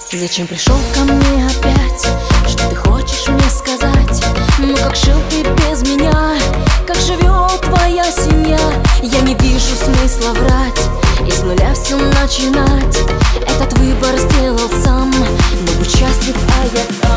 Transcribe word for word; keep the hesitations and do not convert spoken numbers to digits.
Зачем пришел ко мне опять? Что ты хочешь мне сказать? Ну как жил ты без меня? Как живет твоя семья? Я не вижу смысла врать и с нуля все начинать. Этот выбор сделал сам, но будь счастлив, а я